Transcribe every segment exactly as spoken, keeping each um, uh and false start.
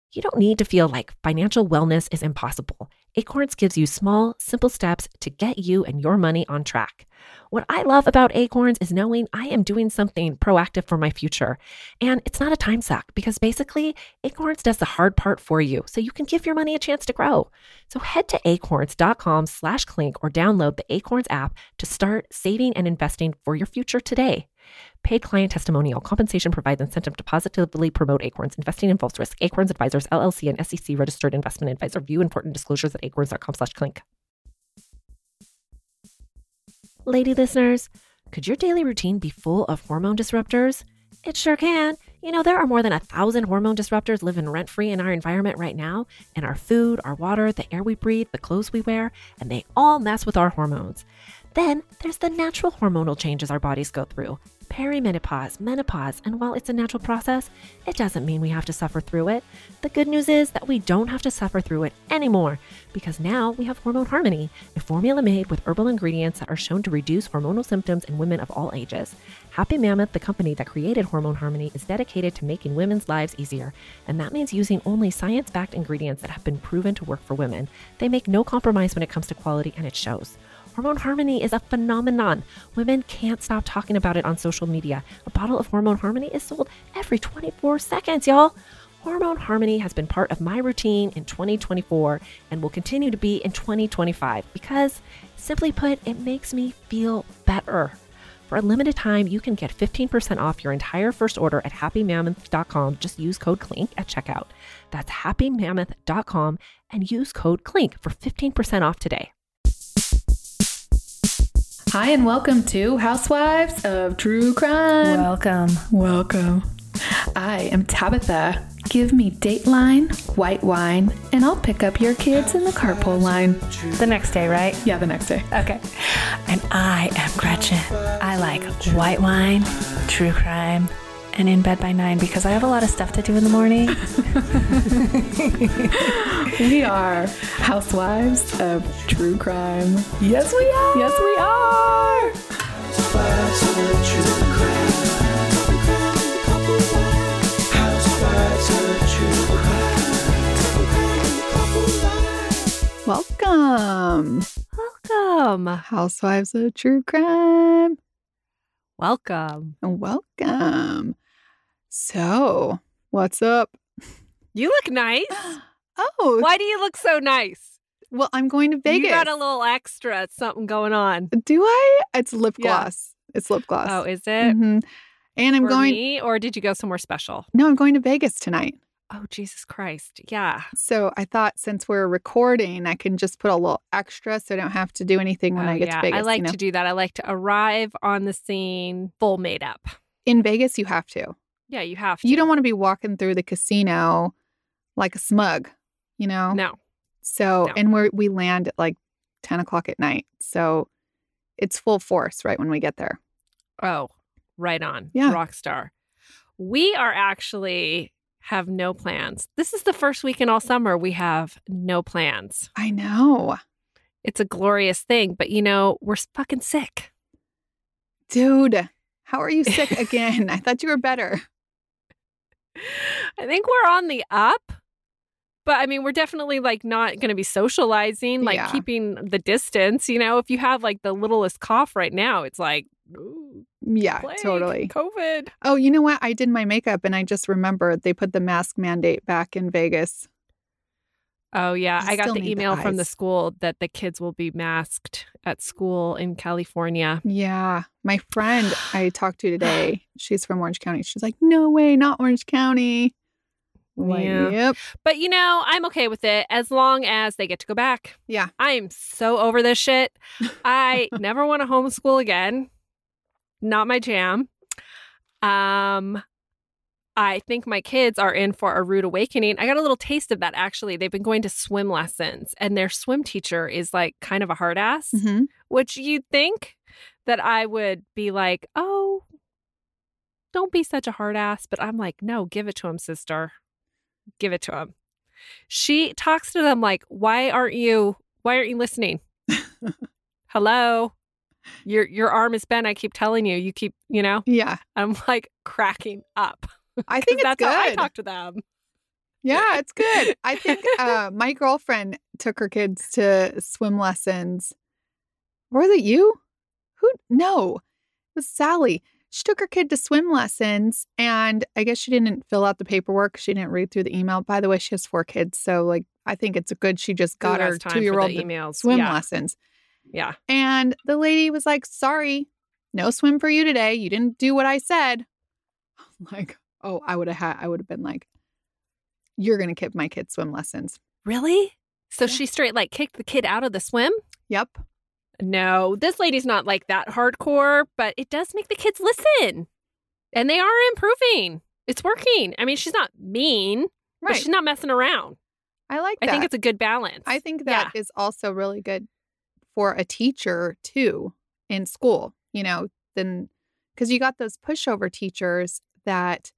You don't need to feel like financial wellness is impossible. Acorns gives you small, simple steps to get you and your money on track. What I love about Acorns is knowing I am doing something proactive for my future. And it's not a time suck because basically Acorns does the hard part for you so you can give your money a chance to grow. So head to acorns.com slash clink or download the Acorns app to start saving and investing for your future today. Paid client testimonial. Compensation provides incentive to positively promote Acorns. Investing involves risk. Acorns Advisors, L L C, and S E C registered investment advisor. View important disclosures at acorns.com slash clink. Lady listeners, could your daily routine be full of hormone disruptors? It sure can. You know, there are more than a thousand hormone disruptors living rent-free in our environment right now, in our food, our water, the air we breathe, the clothes we wear, and they all mess with our hormones. Then there's the natural hormonal changes our bodies go through. Perimenopause, menopause, and while it's a natural process, it doesn't mean we have to suffer through it. The good news is that we don't have to suffer through it anymore because now we have Hormone Harmony, a formula made with herbal ingredients that are shown to reduce hormonal symptoms in women of all ages. Happy Mammoth, the company that created Hormone Harmony, is dedicated to making women's lives easier, and that means using only science-backed ingredients that have been proven to work for women. They make no compromise when it comes to quality, and it shows. Hormone Harmony is a phenomenon. Women can't stop talking about it on social media. A bottle of Hormone Harmony is sold every twenty-four seconds, y'all. Hormone Harmony has been part of my routine in twenty twenty-four and will continue to be in twenty twenty-five because, simply put, it makes me feel better. For a limited time, you can get fifteen percent off your entire first order at happy mammoth dot com. Just use code CLINK at checkout. That's happy mammoth dot com and use code CLINK for fifteen percent off today. Hi, and welcome to Housewives of True Crime. Welcome. Welcome. I am Tabitha. Give me Dateline, white wine, and I'll pick up your kids in the carpool line. The next day, right? Yeah, the next day. Okay. And I am Gretchen. I like white wine, true crime, and in bed by nine because I have a lot of stuff to do in the morning. We are Housewives of True Crime. Yes, we are. Yes, we are. Housewives of True Crime. Housewives of True Crime. Welcome. Welcome. Housewives of True Crime. Welcome. Welcome. So, what's up? You look nice. Oh, Why do you look so nice? well, I'm going to Vegas. You got a little extra something going on. Do I? It's lip Yeah. gloss. It's lip gloss. Oh, is it? Mhm. And I'm For going. me, or did you go somewhere special? No, I'm going to Vegas tonight. Oh, Jesus Christ. Yeah. So I thought since we're recording, I can just put a little extra so I don't have to do anything when Oh, I get yeah. to Vegas. I like you know? to do that. I like to arrive on the scene full made up. In Vegas, you have to. Yeah, you have to. You don't want to be walking through the casino like a smug, you know? No. So, No. and we we land at like ten o'clock at night. So it's full force right when we get there. Oh, right on. Yeah. Rock star. We are actually have no plans. This is the first weekend all summer we have no plans. I know. It's a glorious thing, but you know, we're fucking sick. Dude, how are you sick again? I thought you were better. I think we're on the up, but I mean, we're definitely like not going to be socializing, like Yeah. keeping the distance. You know, if you have like the littlest cough right now, it's like, ooh, Yeah, plague, totally. COVID. Oh, you know what? I did my makeup and I just remembered they put the mask mandate back in Vegas. Oh, yeah. I I got still the need the email from the eyes. school that the kids will be masked at school in California. Yeah. My friend I talked to today, she's from Orange County. She's like, no way, not Orange County. I'm like, Yeah. yep. But, you know, I'm okay with it as long as they get to go back. Yeah. I'm so over this shit. I never want to homeschool again. Not my jam. Um, I think my kids are in for a rude awakening. I got a little taste of that, actually. They've been going to swim lessons, and their swim teacher is like kind of a hard ass, hmm which you'd think that I would be like, oh, don't be such a hard ass. But I'm like, no, give it to him, sister. Give it to him. She talks to them like, why aren't you, why aren't you listening? Hello? Your your arm is bent. I keep telling you. You keep, you know, Yeah. I'm like cracking up. I think it's that's good. how I talk to them. Yeah, it's good. I think uh, my girlfriend took her kids to swim lessons. Or was it you? Who? No, it was Sally. She took her kid to swim lessons, and I guess she didn't fill out the paperwork. She didn't read through the email. By the way, she has four kids, so like I think it's a good she just got Who her has time for two-year-old the to emails? swim Yeah. lessons. Yeah. And the lady was like, sorry, no swim for you today. You didn't do what I said. I'm like, oh, I would have had, I would have been like, you're going to give my kid swim lessons. Really? So Yeah. she straight like kicked the kid out of the swim? Yep. No, this lady's not like that hardcore, but it does make the kids listen. And they are improving. It's working. I mean, she's not mean, but Right. she's not messing around. I like I that. think it's a good balance. I think that is also really good for a teacher too in school, you know, then because you got those pushover teachers that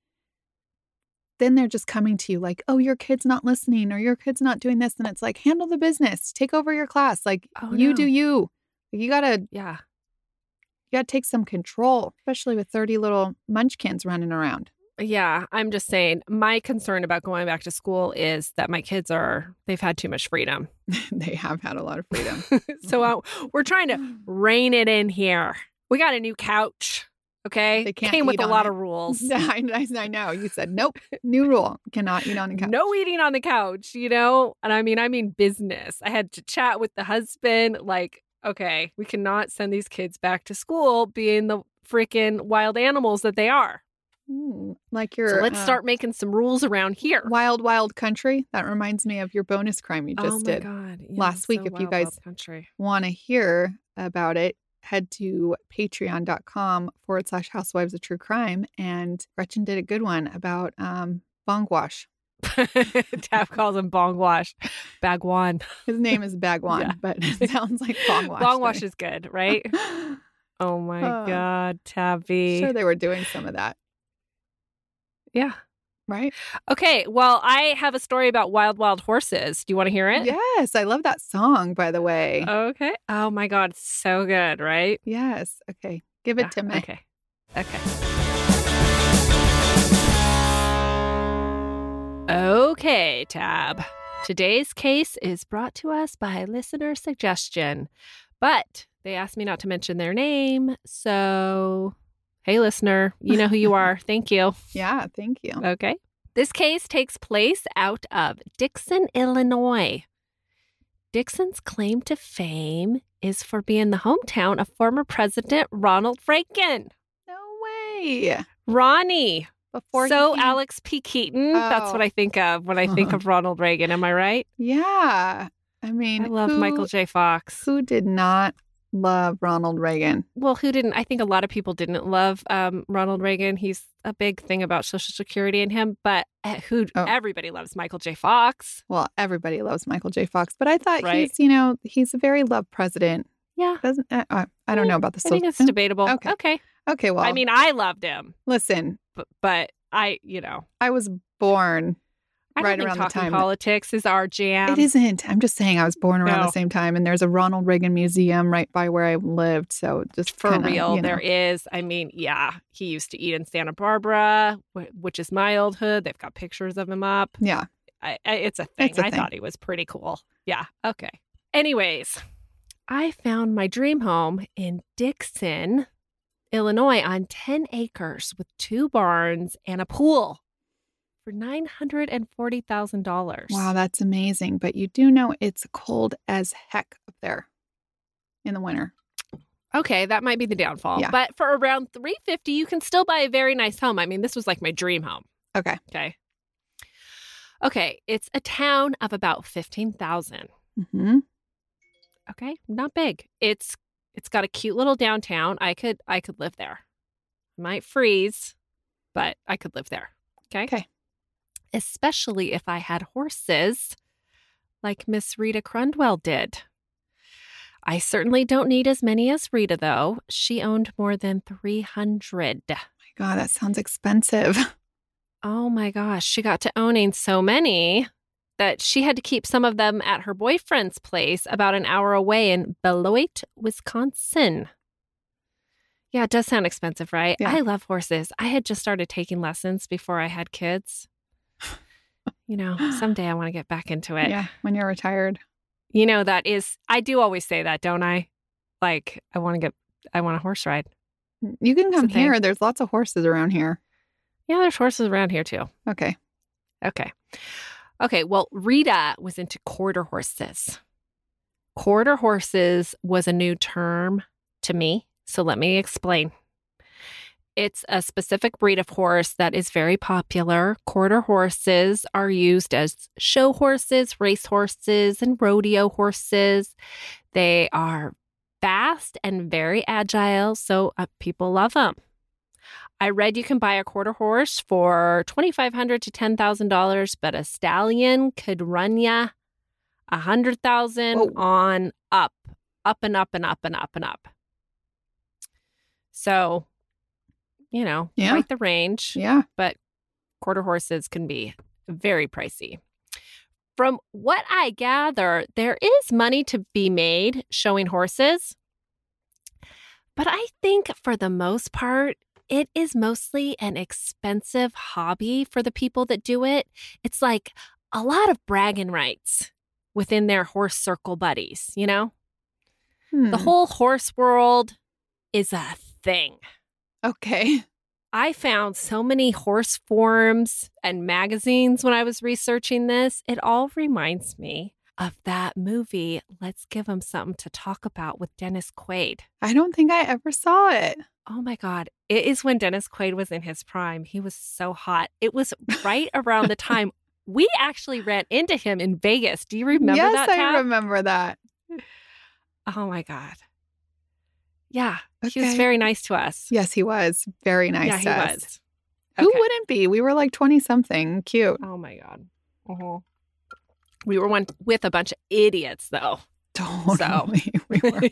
then they're just coming to you like, oh, your kid's not listening or your kid's not doing this. And it's like, handle the business, take over your class. Like Oh, you no. do you. You gotta Yeah. you gotta take some control, especially with thirty little munchkins running around. Yeah. I'm just saying, my concern about going back to school is that my kids are, they've had too much freedom. They have had a lot of freedom. so uh, we're trying to rein it in here. We got a new couch. Okay. They can't Came with eat a on lot it. of rules. I, I, I know. You said, nope, new rule. Cannot eat on the couch. No eating on the couch, you know? And I mean, I mean business. I had to chat with the husband, like, okay, we cannot send these kids back to school being the freaking wild animals that they are. Mm, like your So let's uh, start making some rules around here. Wild Wild Country. That reminds me of your bonus crime you just oh my did. God. Yeah, last week, so if you wild, guys- wild country. Want to hear about it? Head to patreon.com forward slash housewives of true crime. And Gretchen did a good one about um, bong wash. Tab calls him bong wash. Bagwan. His name is Bagwan, Yeah. but it sounds like bong wash. Bong to wash me. is good, right? Oh my Uh, God, Tabby. Sure, they were doing some of that, Yeah. right? Okay. Well, I have a story about wild, wild horses. Do you want to hear it? Yes, I love that song, by the way. Okay. Oh my God. It's so good, right? Yes. Okay. Give it Yeah, to me. Okay. Okay. Okay, Tab. Today's case is brought to us by listener suggestion, but they asked me not to mention their name. So, hey, listener, you know who you are. Thank you. Yeah, thank you. Okay. This case takes place out of Dixon, Illinois. Dixon's claim to fame is for being the hometown of former President Ronald Reagan. No way. Ronnie. Before so he, Alex P. Keaton. That's Oh. what I think of when I think of Ronald Reagan. Am I right? Yeah. I mean, I love who, Michael J. Fox. Who did not love Ronald Reagan? Well, who didn't? I think a lot of people didn't love um, Ronald Reagan. He's a big thing about Social Security and him, but uh, who? Oh. Everybody loves Michael J. Fox. Well, everybody loves Michael J. Fox, but I thought Right. he's, you know, he's a very loved president. Yeah. Doesn't uh, uh, I don't know about the I think social. it's debatable. Okay. Okay. Okay, well, I mean, I loved him, listen, but, but I, you know, I was born. I don't Right think around the talking time- politics is our jam. It isn't. I'm just saying I was born around No. the same time, and there's a Ronald Reagan museum right by where I lived. So just For kinda, real, you know. there is. I mean, yeah, he used to eat in Santa Barbara, wh- which is my old hood. They've got pictures of him up. Yeah. I, I, it's a thing. It's a I thing. thought he was pretty cool. Yeah. Okay. Anyways, I found my dream home in Dixon, Illinois, on ten acres with two barns and a pool for nine hundred forty thousand dollars. Wow, that's amazing. But you do know it's cold as heck up there in the winter. Okay, that might be the downfall. Yeah. But for around three hundred fifty thousand dollars, you can still buy a very nice home. I mean, this was like my dream home. Okay. Okay. Okay, it's a town of about fifteen thousand. Mm-hmm. Okay, not big. It's it's got a cute little downtown. I could I could live there. Might freeze, but I could live there. Okay. Okay. Especially if I had horses like Miss Rita Crundwell did. I certainly don't need as many as Rita, though. She owned more than three hundred. My God, that sounds expensive. Oh my gosh, she got to owning so many that she had to keep some of them at her boyfriend's place about an hour away in Beloit, Wisconsin. Yeah, it does sound expensive, right? Yeah. I love horses. I had just started taking lessons before I had kids. You know, someday I want to get back into it. Yeah, when you're retired. You know, that is, I do always say that, don't I? Like, I want to get, I want a horse ride. You can come It's a thing. here. There's lots of horses around here. Yeah, there's horses around here too. Okay. Okay. Okay. Well, Rita was into quarter horses. Quarter horses was a new term to me. So let me explain. It's a specific breed of horse that is very popular. Quarter horses are used as show horses, race horses, and rodeo horses. They are fast and very agile, so uh, people love them. I read you can buy a quarter horse for twenty-five hundred dollars to ten thousand dollars, but a stallion could run ya one hundred thousand dollars Whoa. on up, up and up and up and up and up. So, you know, Yeah. quite the range, Yeah. but quarter horses can be very pricey. From what I gather, there is money to be made showing horses, but I think for the most part, it is mostly an expensive hobby for the people that do it. It's like a lot of bragging rights within their horse circle buddies, you know? Hmm. The whole horse world is a thing. Okay. I found so many horse forums and magazines when I was researching this. It all reminds me of that movie, Let's Give 'Em Something to Talk About with Dennis Quaid. I don't think I ever saw it. Oh my God. It is when Dennis Quaid was in his prime. He was so hot. It was right around the time we actually ran into him in Vegas. Do you remember yes, that, I Tab? remember that. Oh my God. Yeah. He was Okay. very nice to us. Yes, he was. Very nice yeah, he to us. was. Who Okay. wouldn't be? We were like twenty-something. Cute. Oh my God. Uh-huh. We were one with a bunch of idiots, though. Totally. We were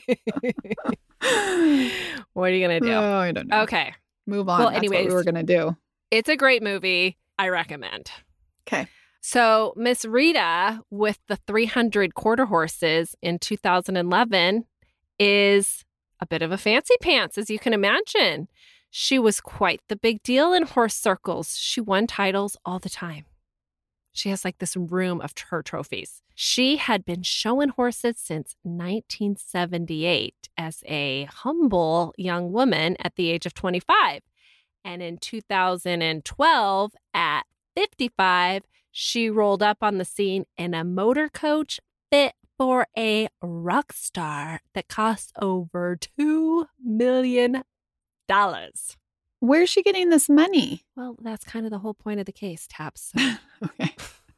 way- What are you going to do? Oh, I don't know. Okay. Move on. Well, That's what anyways. we were going to do. It's a great movie. I recommend. Okay. So, Miss Rita, with the three hundred quarter horses in two thousand eleven, is a bit of a fancy pants, as you can imagine. She was quite the big deal in horse circles. She won titles all the time. She has like this room of her trophies. She had been showing horses since nineteen seventy-eight as a humble young woman at the age of twenty-five. And in two thousand twelve, at fifty-five, she rolled up on the scene in a motor coach fit for a rock star that cost over two million dollars. Where's she getting this money? Well, that's kind of the whole point of the case, Taps. So Okay.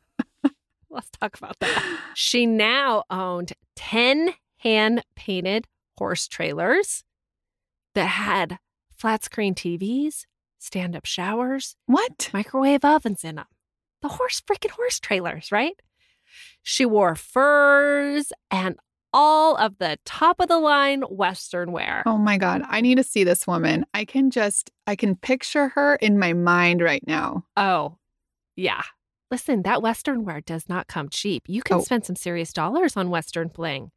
let's talk about that. She now owned ten hand-painted horse trailers that had flat-screen T Vs, stand-up showers, What? microwave ovens in them. The horse freaking horse trailers, right? She wore furs and all of the top of the line Western wear. Oh my God. I need to see this woman. I can just, I can picture her in my mind right now. Oh, yeah. Listen, that Western wear does not come cheap. You can Oh. spend some serious dollars on Western bling.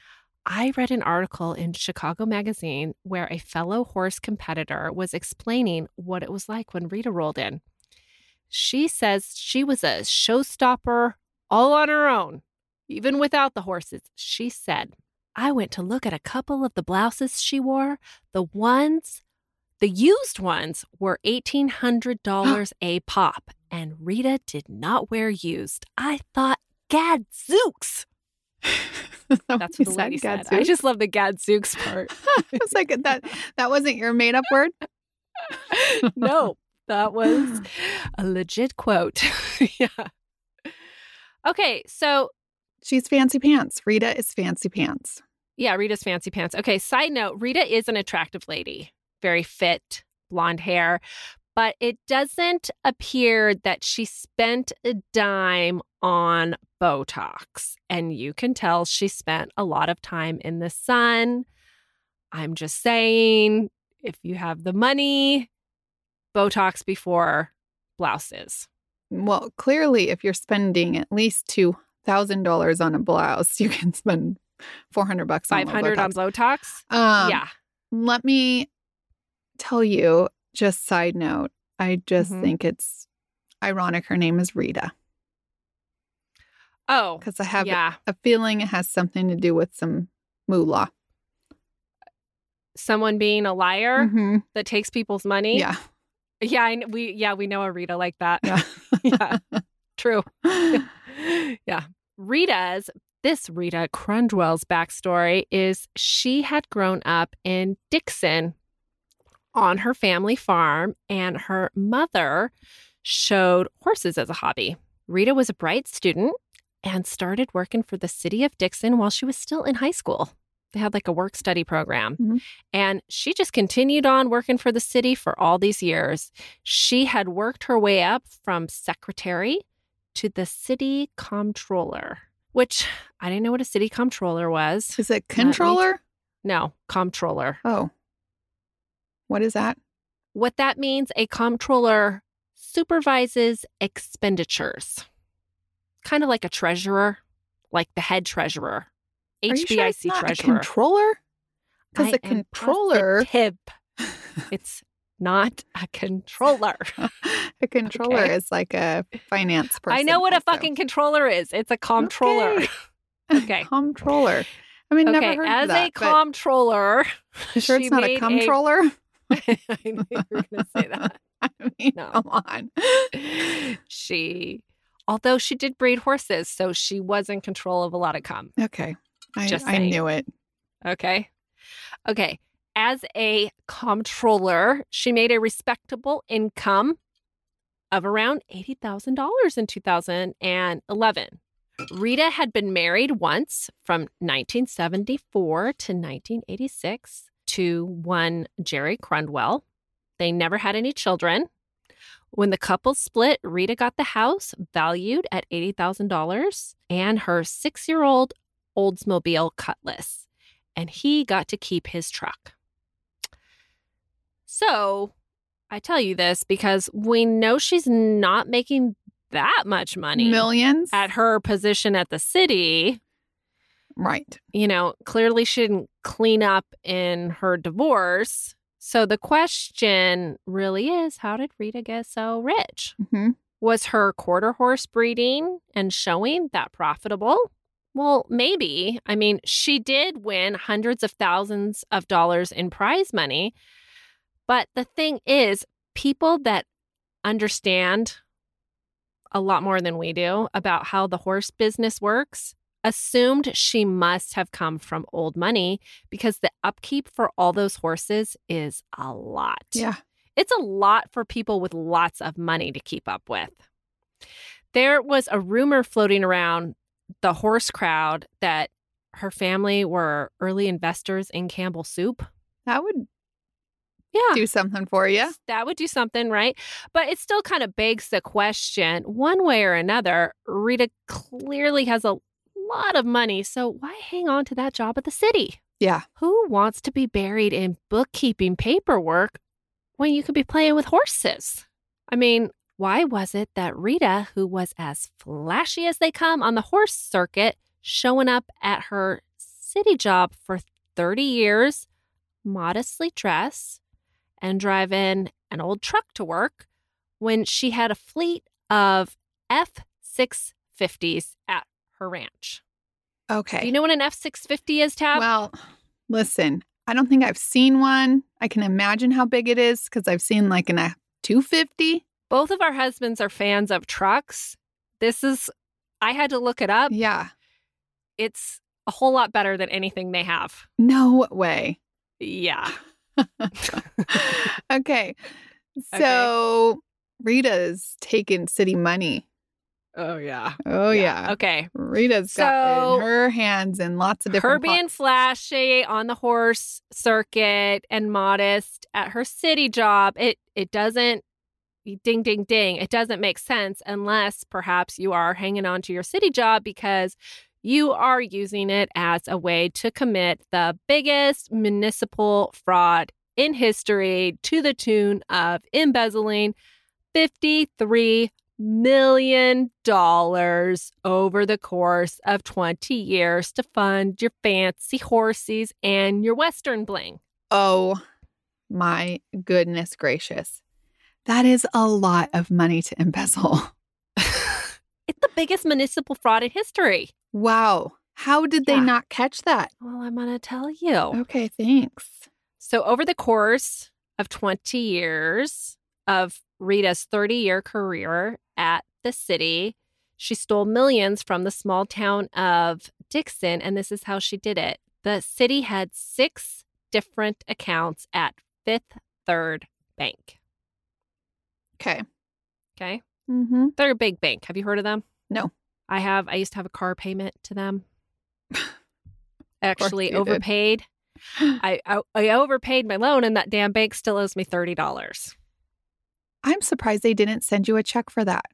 I read an article in Chicago Magazine where a fellow horse competitor was explaining what it was like when Rita rolled in. She says she was a showstopper all on her own, even without the horses. She said, I went to look at a couple of the blouses she wore. The ones, the used ones, were eighteen hundred dollars a pop, and Rita did not wear used. I thought, gadzooks. That's what the lady said. I just love the gadzooks part. It's like that. That wasn't your made up word. No, that was a legit quote. Yeah. Okay, so She's fancy pants. Rita is fancy pants. yeah, Rita's fancy pants. Okay, side note, Rita is an attractive lady, very fit, blonde hair, but it doesn't appear that she spent a dime on Botox. And you can tell she spent a lot of time in the sun. I'm just saying, if you have the money, Botox before blouses. Well, clearly, if you're spending at least two thousand dollars on a blouse, you can spend four hundred bucks on five hundred on Botox. Botox? Um, Yeah. Let me tell you, just side note, I just Mhm. think it's ironic her name is Rita. Oh, because I have yeah. a feeling it has something to do with some moolah. Someone being a liar Mhm. that takes people's money. Yeah. Yeah, I, kn- we yeah we know a Rita like that. Yeah. Yeah, true. Yeah, Rita's this Rita Crundwell's backstory is she had grown up in Dixon on her family farm, and her mother showed horses as a hobby. Rita was a bright student and started working for the city of Dixon while she was still in high school. They had like a work study program. Mhm. And she just continued on working for the city for all these years. She had worked her way up from secretary to the city comptroller, which I didn't know what a city comptroller was. Is it controller? No, comptroller. Oh. What is that? What that means, a comptroller supervises expenditures. Kind of like a treasurer, like the head treasurer. Are you sure it's H B I C not a treasurer. controller? Because I a am controller, positive it's not a controller. a controller Okay. is like a finance person. I know what a also. fucking controller is. It's a comptroller. Okay. Okay. Comptroller. I mean, Okay, never heard as of that. a comptroller, but sure she it's not a made comptroller? I knew you were going to say that. I mean, No. come on. She, although she did breed horses, so she was in control of a lot of cum. Okay. I, Just I saying. knew it. Okay. Okay. As a comptroller, she made a respectable income of around eighty thousand dollars in two thousand eleven. Rita had been married once from nineteen seventy-four to nineteen eighty-six to one Jerry Crundwell. They never had any children. When the couple split, Rita got the house valued at eighty thousand dollars and her six-year-old Oldsmobile Cutlass, and he got to keep his truck. So I tell you this because we know she's not making that much money Millions? at her position at the city. Right. You know, clearly she didn't clean up in her divorce. So the question really is, how did Rita get so rich? hmm Was her quarter horse breeding and showing that profitable? Well, maybe. I mean, she did win hundreds of thousands of dollars in prize money. But the thing is, people that understand a lot more than we do about how the horse business works assumed she must have come from old money because the upkeep for all those horses is a lot. Yeah. It's a lot for people with lots of money to keep up with. There was a rumor floating around the horse crowd that her family were early investors in Campbell Soup. That would Yeah. do something for you. That would do something, right? But it still kind of begs the question, one way or another, Rita clearly has a lot of money, so why hang on to that job at the city? Yeah. Who wants to be buried in bookkeeping paperwork when you could be playing with horses? I mean, why was it that Rita, who was as flashy as they come on the horse circuit, showing up at her city job for thirty years, modestly dressed, and driving an old truck to work when she had a fleet of F six fifties at her ranch? Okay. Do you know what an F six fifty is, Tab? Well, listen, I don't think I've seen one. I can imagine how big it is because I've seen like an F two fifty. Both of our husbands are fans of trucks. This is, I had to look it up. Yeah. It's a whole lot better than anything they have. No way. Yeah. Okay. So Rita's taking city money. Oh, yeah. Oh, yeah. Okay. Rita's got So- in her hands in lots of Her different being pots. flashy on the horse circuit and modest at her city job, it it doesn't, ding, ding, ding, it doesn't make sense unless perhaps you are hanging on to your city job because you are using it as a way to commit the biggest municipal fraud in history to the tune of embezzling fifty-three million dollars over the course of twenty years to fund your fancy horses and your Western bling. Oh, my goodness gracious. That is a lot of money to embezzle. It's the biggest municipal fraud in history. Wow. How did they Yeah. not catch that? Well, I'm going to tell you. Okay, thanks. So over the course of twenty years of Rita's thirty-year career at the city, she stole millions from the small town of Dixon, and this is how she did it. The city had six different accounts at Fifth Third Bank. Okay. Okay? Mm-hmm. They're a big bank. Have you heard of them? No. I have. I used to have a car payment to them. Actually you did. overpaid. I, I I overpaid my loan, and that damn bank still owes me thirty dollars. I'm surprised they didn't send you a check for that.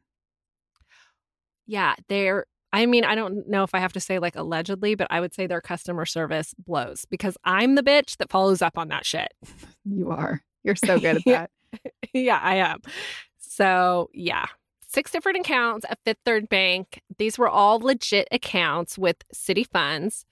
Yeah, they're, I mean, I don't know if I have to say like allegedly, but I would say their customer service blows because I'm the bitch that follows up on that shit. You are. You're so good at Yeah. that. Yeah, I am. So, yeah. Six different accounts at Fifth Third Bank. These were all legit accounts with city funds,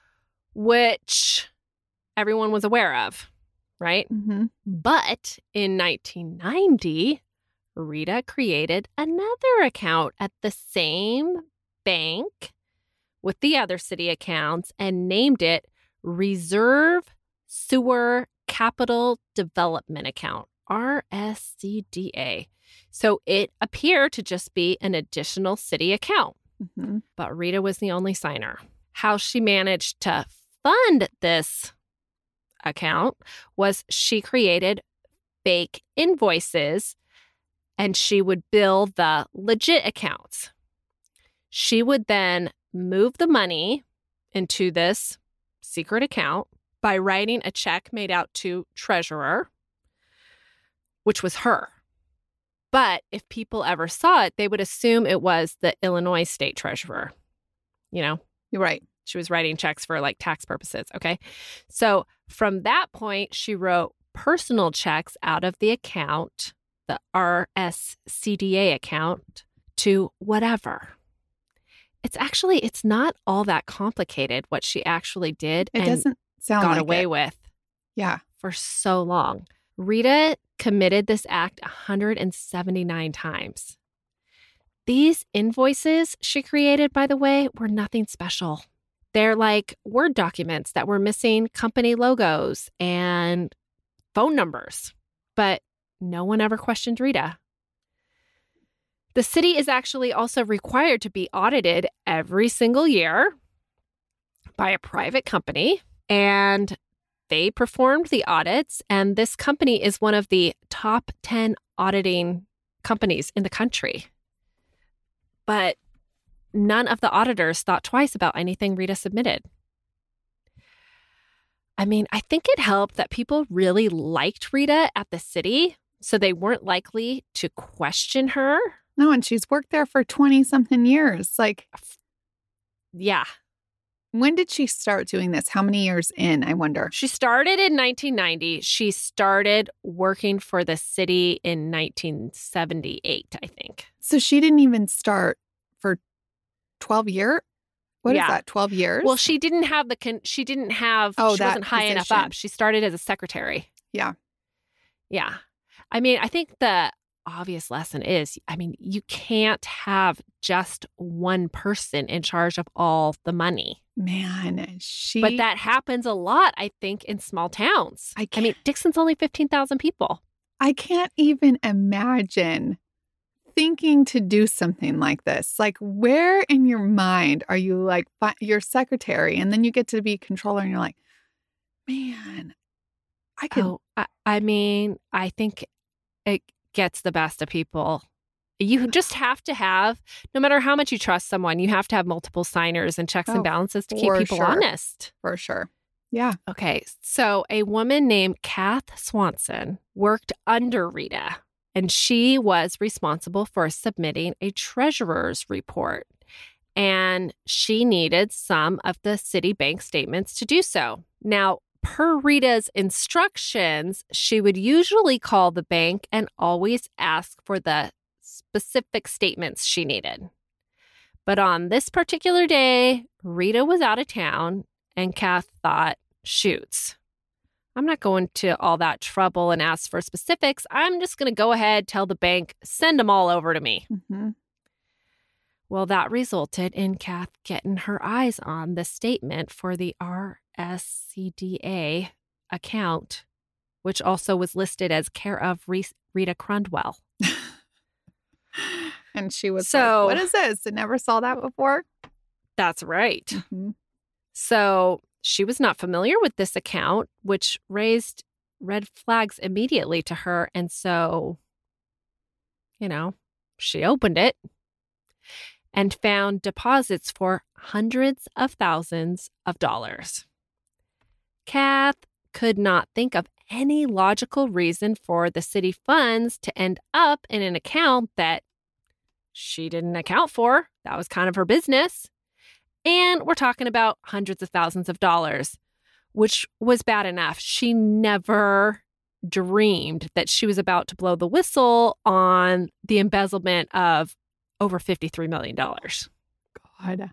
which everyone was aware of, right? Mm-hmm. But in nineteen ninety, Rita created another account at the same bank with the other city accounts and named it Reserve Sewer Capital Development Account, R S C D A. So it appeared to just be an additional city account, Mm-hmm. but Rita was the only signer. How she managed to fund this account was she created fake invoices and she would bill the legit accounts. She would then move the money into this secret account by writing a check made out to treasurer, which was her. But if people ever saw it, they would assume it was the Illinois state treasurer. You know, You're right. she was writing checks for like tax purposes. Okay. So from that point, she wrote personal checks out of the account, the R S C D A account, to whatever. It's actually, it's not all that complicated what she actually did It and doesn't sound got like away it. with Yeah. for so long. Rita committed this act one hundred seventy-nine times. These invoices she created, by the way, were nothing special. They're like Word documents that were missing company logos and phone numbers, but no one ever questioned Rita. The city is actually also required to be audited every single year by a private company, and they performed the audits, and this company is one of the top ten auditing companies in the country. But none of the auditors thought twice about anything Rita submitted. I mean, I think it helped that people really liked Rita at the city, so they weren't likely to question her. No, and she's worked there for twenty something years. Like, Yeah. when did she start doing this? How many years in, I wonder? She started in nineteen ninety. She started working for the city in nineteen seventy-eight, I think. So she didn't even start for twelve years? What is Yeah. that, twelve years? Well, she didn't have the con- she didn't have Oh, she that wasn't high enough position. up. She started as a secretary. Yeah. Yeah. I mean, I think the obvious lesson is, I mean, you can't have just one person in charge of all the money. Man, she. But that happens a lot, I think, in small towns. I I mean, Dixon's only fifteen thousand people. I can't even imagine thinking to do something like this. Like, where in your mind are you like, fi- your secretary, and then you get to be controller and you're like, man, I could. Oh, I, I mean, I think it gets the best of people. You just have to have, no matter how much you trust someone, you have to have multiple signers and checks Oh, and balances to keep for people sure. honest. For sure. Yeah. Okay, so a woman named Kath Swanson worked under Rita, and she was responsible for submitting a treasurer's report. And she needed some of the city bank statements to do so. Now, per Rita's instructions, she would usually call the bank and always ask for the specific statements she needed. But on this particular day, Rita was out of town, and Kath thought, shoots, I'm not going to all that trouble and ask for specifics. I'm just going to go ahead, tell the bank, send them all over to me. Mm-hmm. Well, that resulted in Kath getting her eyes on the statement for the R S C D A account, which also was listed as care of Re- Rita Crundwell. And she was So- like, what is this? I never saw that before. That's right. Mhm. So she was not familiar with this account, which raised red flags immediately to her. And so, you know, she opened it and found deposits for hundreds of thousands of dollars. Kath could not think of any logical reason for the city funds to end up in an account that she didn't account for. That was kind of her business. And we're talking about hundreds of thousands of dollars, which was bad enough. She never dreamed that she was about to blow the whistle on the embezzlement of over fifty-three million dollars. God.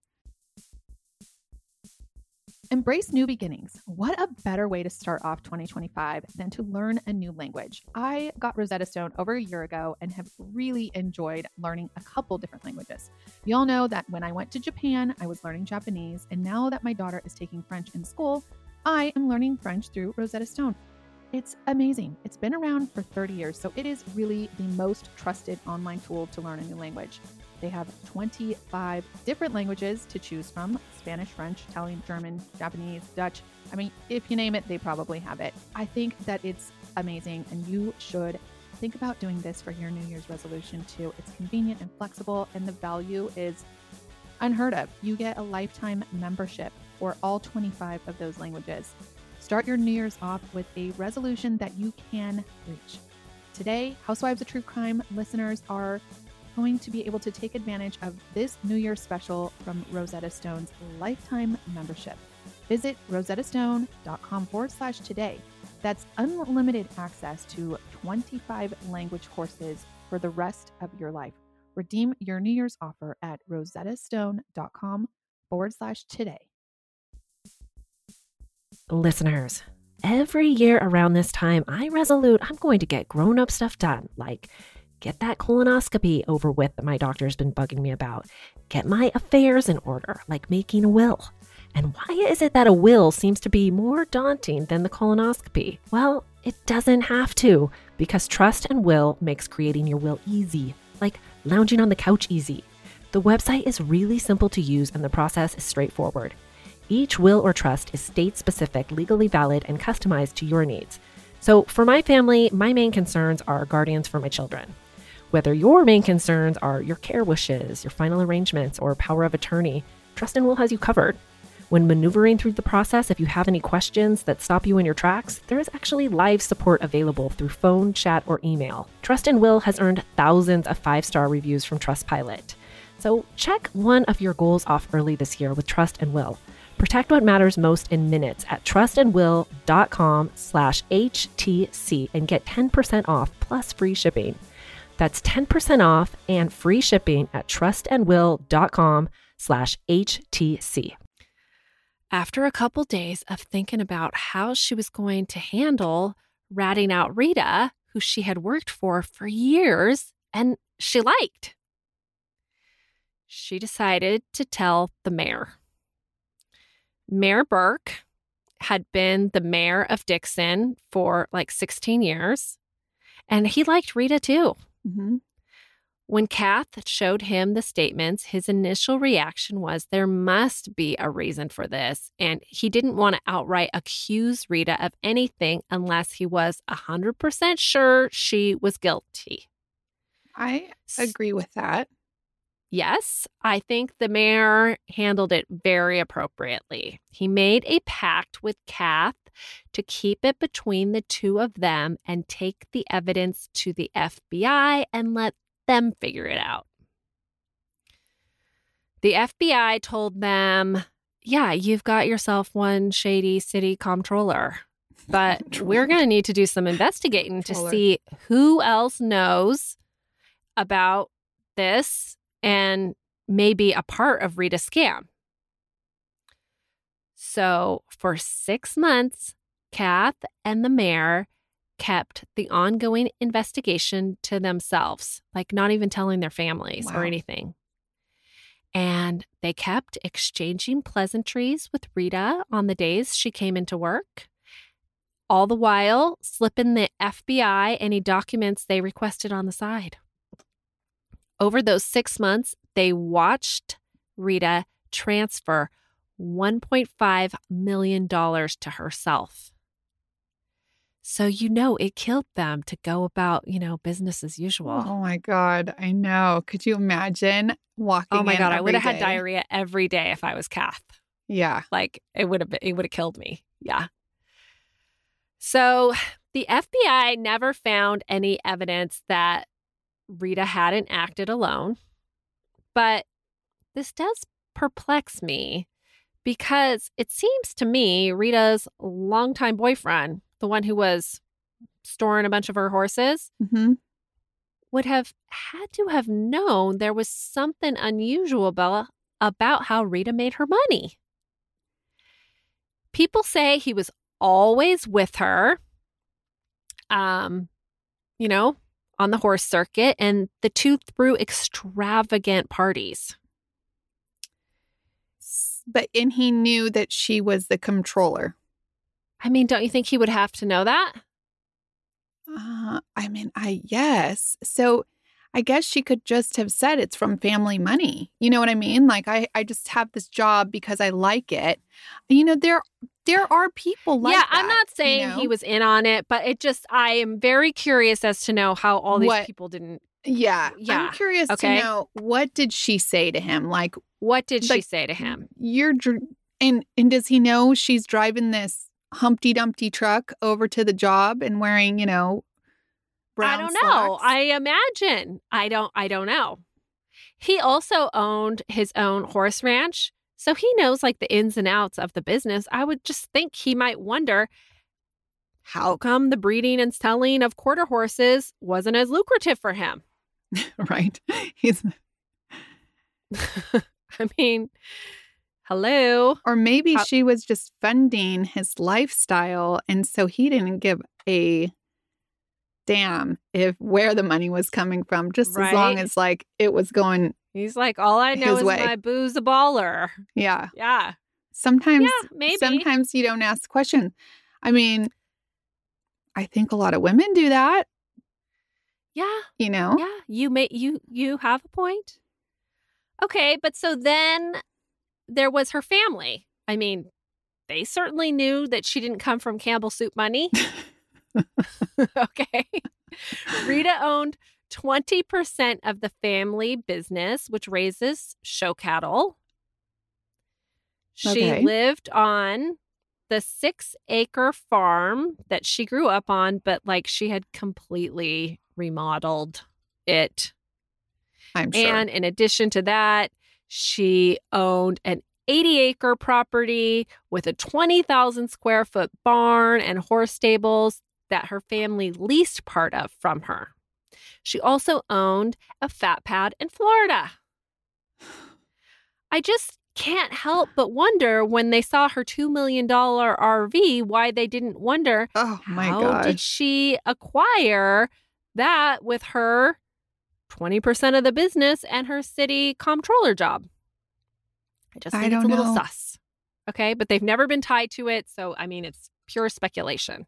Embrace new beginnings. What a better way to start off twenty twenty-five than to learn a new language. I got Rosetta Stone over a year ago and have really enjoyed learning a couple different languages. You all know that when I went to Japan, I was learning Japanese, and now that my daughter is taking French in school, I am learning French through Rosetta Stone. It's amazing. It's been around for thirty years, so it is really the most trusted online tool to learn a new language. They have twenty-five different languages to choose from: Spanish, French, Italian, German, Japanese, Dutch. I mean, if you name it, they probably have it. I think that it's amazing, and you should think about doing this for your New Year's resolution too. It's convenient and flexible, and the value is unheard of. You get a lifetime membership for all twenty-five of those languages. Start your New Year's off with a resolution that you can reach. Today, Housewives of True Crime listeners are going to be able to take advantage of this New Year's special from Rosetta Stone's lifetime membership. Visit rosettastone.com forward slash today. That's unlimited access to twenty-five language courses for the rest of your life. Redeem your New Year's offer at rosettastone.com forward slash today. Listeners, every year around this time, I resolute I'm going to get grown-up stuff done, like get that colonoscopy over with that my doctor's been bugging me about, get my affairs in order, like making a will. And why is it that a will seems to be more daunting than the colonoscopy? Well, it doesn't have to, because Trust and Will makes creating your will easy, like lounging on the couch easy. The website is really simple to use and the process is straightforward. Each will or trust is state-specific, legally valid, and customized to your needs. So for my family, my main concerns are guardians for my children. Whether your main concerns are your care wishes, your final arrangements, or power of attorney, Trust and Will has you covered. When maneuvering through the process, if you have any questions that stop you in your tracks, there is actually live support available through phone, chat, or email. Trust and Will has earned thousands of five-star reviews from Trustpilot. So check one of your goals off early this year with Trust and Will. Protect what matters most in minutes at trustandwill.com slash HTC and get ten percent off plus free shipping. That's ten percent off and free shipping at trustandwill.com slash HTC. After a couple days of thinking about how she was going to handle ratting out Rita, who she had worked for for years and she liked, she decided to tell the mayor. Mayor Burke had been the mayor of Dixon for like sixteen years, and he liked Rita too. Mm-hmm. When Kath showed him the statements, his initial reaction was there must be a reason for this, and he didn't want to outright accuse Rita of anything unless he was one hundred percent sure she was guilty. I agree with that. Yes, I think the mayor handled it very appropriately. He made a pact with Kath to keep it between the two of them and take the evidence to the F B I and let them figure it out. The F B I told them, yeah, you've got yourself one shady city comptroller, but we're going to need to do some investigating to see who else knows about this and maybe a part of Rita's scam. So for six months, Kath and the mayor kept the ongoing investigation to themselves, like not even telling their families Wow. or anything. And they kept exchanging pleasantries with Rita on the days she came into work, all the while slipping the F B I any documents they requested on the side. Over those six months, they watched Rita transfer one point five million dollars to herself. So, you know, it killed them to go about, you know, business as usual. Oh my God, I know. Could you imagine walking Oh my in God, I every would have had day? diarrhea every day if I was Kath. Yeah. Like it would have been, it would have killed me. Yeah. So the F B I never found any evidence that Rita hadn't acted alone. But this does perplex me because it seems to me Rita's longtime boyfriend, the one who was storing a bunch of her horses, Mm-hmm. would have had to have known there was something unusual about, about how Rita made her money. People say he was always with her, um, you know, on the horse circuit, and the two threw extravagant parties. But, and he knew that she was the controller. I mean, don't you think he would have to know that? Uh, I mean, I, yes. So I guess she could just have said it's from family money. You know what I mean? Like, I, I just have this job because I like it. You know, there, there are people like yeah, that. I'm not saying you know? he was in on it, but it just, I am very curious as to know how all these What- people didn't. Yeah. Yeah, I'm curious okay. to know, what did she say to him? Like, What did she Like, say to him? you're, dr- and, and does he know she's driving this Humpty Dumpty truck over to the job and wearing, you know, brown I don't know. slacks? I imagine. I don't I don't know. He also owned his own horse ranch, so he knows like the ins and outs of the business. I would just think he might wonder how come the breeding and selling of quarter horses wasn't as lucrative for him. Right. He's, I mean, hello. or maybe How- she was just funding his lifestyle, and so he didn't give a damn if where the money was coming from, just as long Right. as like it was going. He's like, all I know His is way. my boo's a baller. Yeah. Yeah. Sometimes, Yeah, maybe. sometimes you don't ask questions. I mean, I think a lot of women do that. Yeah. You know. Yeah, you may you you have a point. Okay, but so then there was her family. I mean, they certainly knew that she didn't come from Campbell Soup money. Okay. Rita owned twenty percent of the family business, which raises show cattle. She Okay. lived on the six acre farm that she grew up on, but like she had completely remodeled it. I'm sure. And in addition to that, she owned an eighty acre property with a twenty thousand square foot barn and horse stables that her family leased part of from her. She also owned a fat pad in Florida. I just can't help but wonder when they saw her two million dollars R V, why they didn't wonder oh my how god. did she acquire that with her twenty percent of the business and her city comptroller job? I just I think it's a don't little know. sus. Okay, but they've never been tied to it, so I mean, it's pure speculation.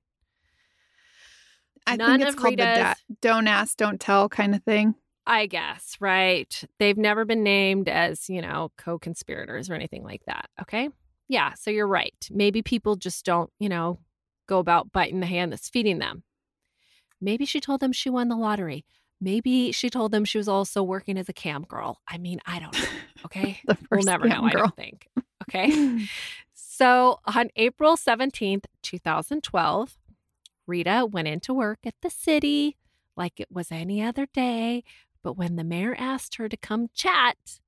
I none think it's of called the Rita's- da- don't ask, don't tell kind of thing. I guess, right? They've never been named as, you know, co-conspirators or anything like that. Okay. Yeah. So you're right. Maybe people just don't, you know, go about biting the hand that's feeding them. Maybe she told them she won the lottery. Maybe she told them she was also working as a cam girl. I mean, I don't know. Okay. The We'll first never cam know, I girl. don't think. Okay. So on April seventeenth, twenty twelve, Rita went into work at the city like it was any other day. But when the mayor asked her to come chat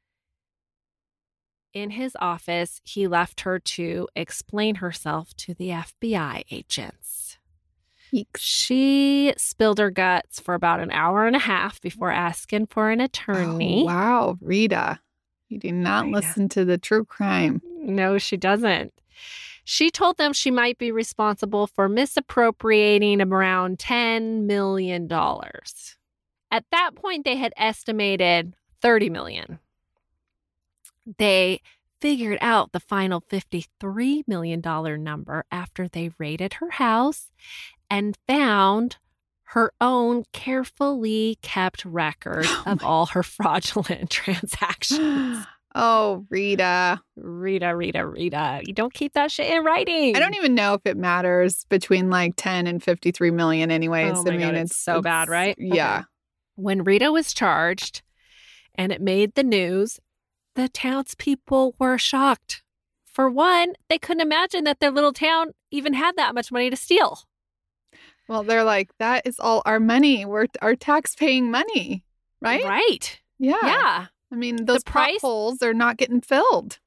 in his office, he left her to explain herself to the F B I agents. Yeeks. She spilled her guts for about an hour and a half before asking for an attorney. Oh, wow, Rita. You do not Rita. listen to the true crime. No, she doesn't. She told them she might be responsible for misappropriating around ten million dollars. At that point, they had estimated thirty million dollars. They figured out the final fifty-three million dollars number after they raided her house and found her own carefully kept record Oh of my- all her fraudulent transactions. Oh, Rita. Rita, Rita, Rita, you don't keep that shit in writing. I don't even know if it matters between like ten and fifty-three million anyways. Oh my I mean, God, it's so bad, right? Yeah. Okay. When Rita was charged and it made the news, the townspeople were shocked. For one, they couldn't imagine that their little town even had that much money to steal. Well, they're like, that is all our money. We're our tax paying money, right? Right. Yeah. Yeah. I mean, those price- potholes are not getting filled.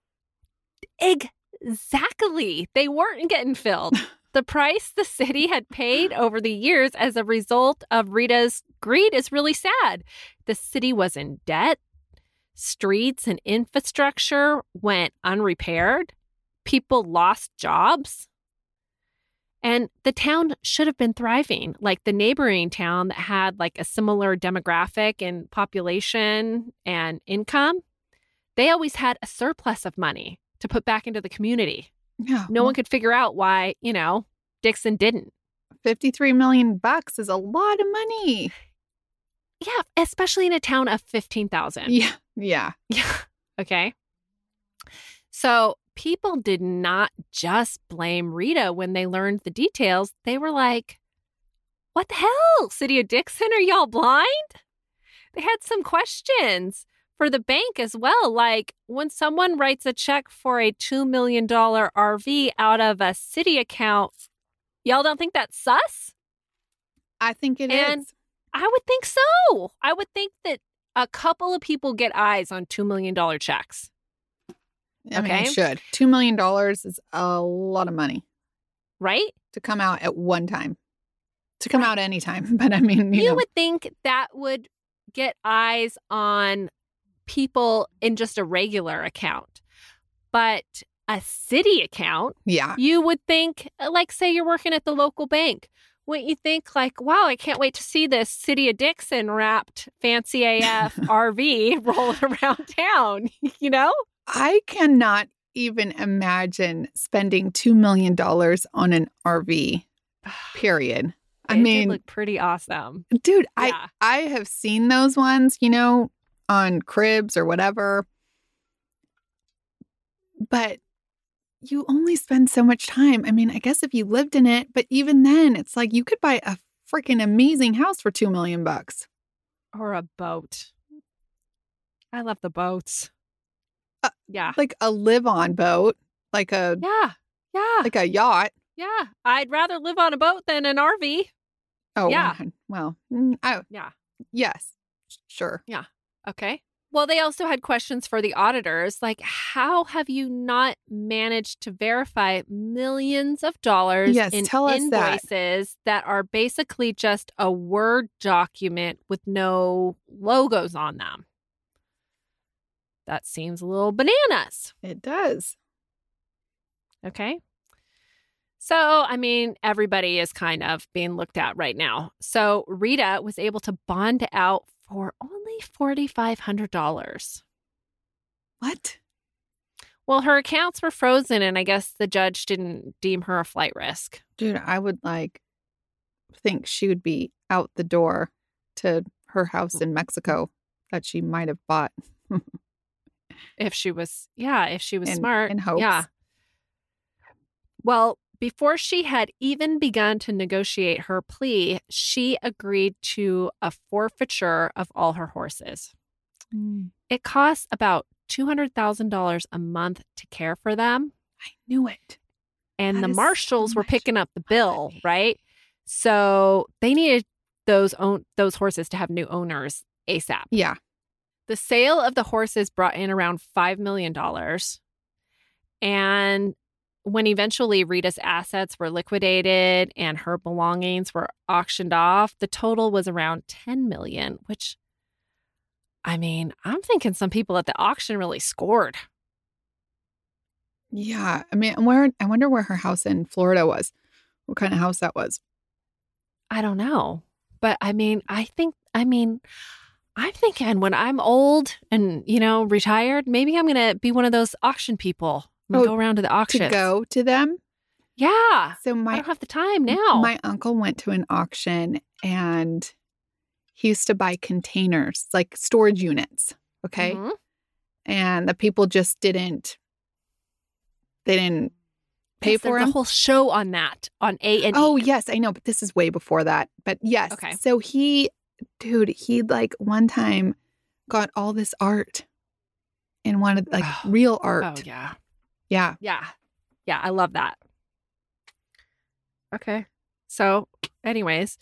Exactly. They weren't getting filled. The price the city had paid over the years as a result of Rita's greed is really sad. The city was in debt. Streets and infrastructure went unrepaired. People lost jobs. And the town should have been thriving, like the neighboring town that had like a similar demographic and population and income. They always had a surplus of money to put back into the community. Yeah. No one could figure out why, you know, Dixon didn't. fifty-three million bucks is a lot of money. Yeah, especially in a town of fifteen thousand. Yeah. Yeah. Yeah. Okay. So people did not just blame Rita when they learned the details. They were like, what the hell? City of Dixon, are y'all blind? They had some questions for the bank as well. Like when someone writes a check for a two million dollars R V out of a city account, y'all don't think that's sus? I think it is. And I would think so. I would think that a couple of people get eyes on two million dollars checks. I mean, okay. it should. two million dollars is a lot of money Right? to come out at one time. To come out anytime. But I mean, you, You, know. would think that would get eyes on people in just a regular account. But a city account, Yeah. you would think, like, say you're working at the local bank. Wouldn't you think, like, wow, I can't wait to see this City of Dixon wrapped fancy A F R V rolling around town, you know? I cannot even imagine spending two million dollars on an R V, period. I It did mean, look pretty awesome. dude, Yeah. I, I have seen those ones, you know, on Cribs or whatever. But you only spend so much time. I mean, I guess if you lived in it, but even then, it's like you could buy a freaking amazing house for two million bucks. Or a boat. I love the boats. Uh, yeah. Like a live-on boat, like a Yeah. Yeah. like a yacht. Yeah. I'd rather live on a boat than an R V. Oh, Yeah. Well, mm, oh, Yeah. yes, sure. Okay. Well, they also had questions for the auditors, like, how have you not managed to verify millions of dollars Yes, in tell us that. invoices that are basically just a Word document with no logos on them? That seems a little bananas. It does. Okay. So, I mean, everybody is kind of being looked at right now. So, Rita was able to bond out for only four thousand five hundred dollars. What? Well, her accounts were frozen, and I guess the judge didn't deem her a flight risk. Dude, I would like think she would be out the door to her house in Mexico that she might have bought. If she was, yeah, if she was In- smart. in hopes. Yeah. Well, before she had even begun to negotiate her plea, she agreed to a forfeiture of all her horses. It costs about two hundred thousand dollars a month to care for them. I knew it. And That the is so marshals were much picking up the bill, money. right? So they needed those own those horses to have new owners ASAP. Yeah. The sale of the horses brought in around five million dollars. And when eventually Rita's assets were liquidated and her belongings were auctioned off, the total was around ten million dollars, which, I mean, I'm thinking some people at the auction really scored. Yeah. I mean, where I wonder where her house in Florida was. What kind of house that was. I don't know. But I mean, I think, I mean, I'm thinking when I'm old and, you know, retired, maybe I'm going to be one of those auction people. I'm gonna Oh, go around to the auctions. To go to them? Yeah. So I my don't have the time now. my uncle went to an auction and he used to buy containers, like storage units. Okay. Mhm. And the people just didn't, they didn't pay Yes, for there's them. a whole show on that on A and E. Oh, yes, I know, but this is way before that. But yes. Okay. So he, dude, he like one time got all this art and wanted like Oh. real art. Oh, yeah. Yeah. Yeah. Yeah. I love that. Okay. So, anyways,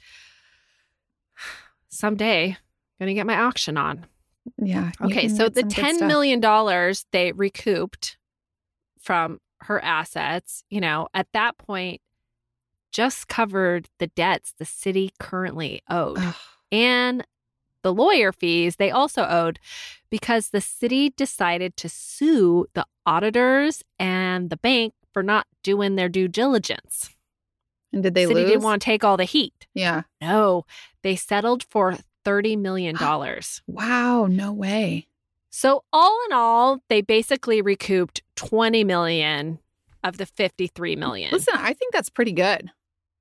someday, gonna get my auction on. Yeah. you Okay. can So get the some good ten stuff. million dollars they recouped from her assets, you know, at that point, just covered the debts the city currently owed. Ugh. And the lawyer fees they also owed because the city decided to sue the auditors and the bank for not doing their due diligence. And did they city lose? didn't want to take all the heat. Yeah. No, they settled for thirty million dollars. Wow. No way. So all in all, they basically recouped twenty million dollars of the fifty-three million dollars. Listen, I think that's pretty good.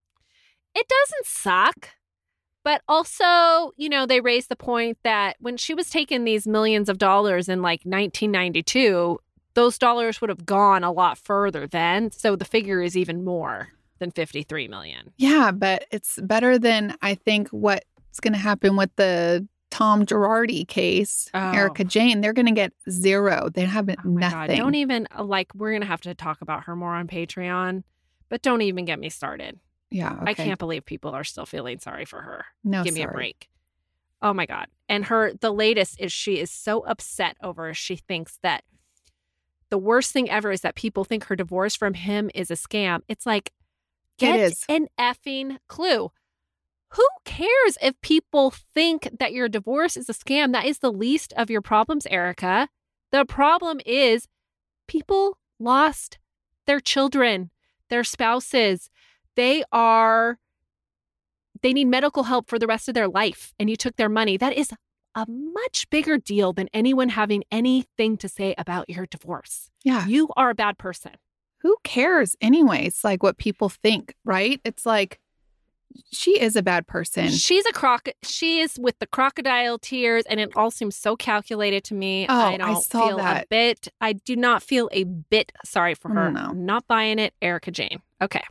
It doesn't suck. But also, you know, they raised the point that when she was taking these millions of dollars in like nineteen ninety-two, those dollars would have gone a lot further then. So the figure is even more than fifty-three million. Yeah, but it's better than I think what's going to happen with the Tom Girardi case, Oh. Erica Jane. They're going to get zero. They haven't Oh my nothing. God. Don't even, like, we're going to have to talk about her more on Patreon, but don't even get me started. yeah, okay. I can't believe people are still feeling sorry for her. No, Give me a sorry. break. Oh my God. And her, the latest is she is so upset over, she thinks that the worst thing ever is that people think her divorce from him is a scam. It's like, get is. an effing clue. Who cares if people think that your divorce is a scam? That is the least of your problems, Erica. The problem is people lost their children, their spouses. They are, they need medical help for the rest of their life, and you took their money. That is a much bigger deal than anyone having anything to say about your divorce. Yeah. You are a bad person. Who cares anyways? Like what people think, right? It's like she is a bad person. She's a croc. She is with the crocodile tears, and it all seems so calculated to me. Oh, I I don't saw feel that. a bit. I do not feel a bit sorry for her. No. I'm not buying it, Erica Jane. Okay,